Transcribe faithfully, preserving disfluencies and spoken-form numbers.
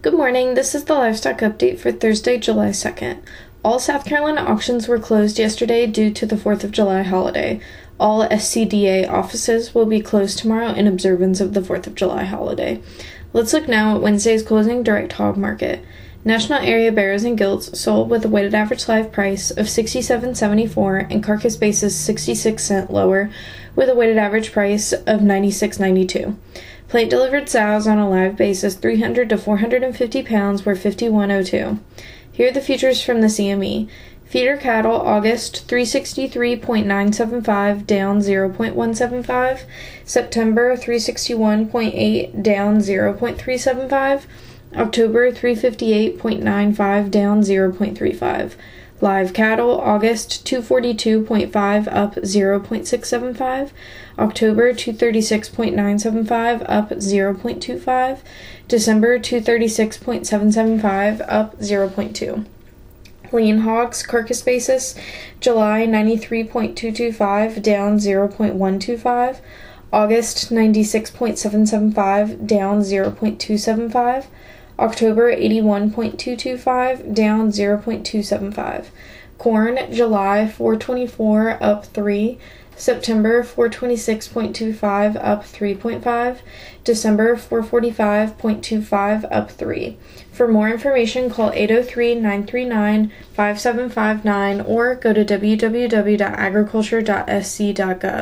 Good morning, this is the livestock update for Thursday, July second. All South Carolina auctions were closed yesterday due to the fourth of July holiday. All S C D A offices will be closed tomorrow in observance of the fourth of July holiday. Let's look now at Wednesday's closing direct hog market. National area barrows and gilts sold with a weighted average live price of sixty-seven seventy-four and carcass basis sixty-six cents lower with a weighted average price of ninety-six ninety-two. Plate delivered sows on a live basis three hundred to four hundred fifty pounds were fifty-one oh two. Here are the futures from the C M E. Feeder cattle August three sixty-three point nine seven five down zero point one seven five. September three sixty-one point eight down zero point three seven five. October three fifty-eight point nine five down zero point three five. Live cattle August two forty-two point five up zero point six seven five. October two thirty-six point nine seven five up zero point two five. December two thirty-six point seven seven five up zero point two. Lean hogs carcass basis July ninety-three point two two five down zero point one two five. August ninety-six point seven seven five down zero point two seven five. October eighty-one point two two five down zero point two seven five. Corn July four twenty-four up three. September four twenty-six point two five up three point five. December four forty-five point two five up three. For more information, call eight oh three, nine three nine, five seven five nine or go to w w w dot agriculture dot s c dot gov.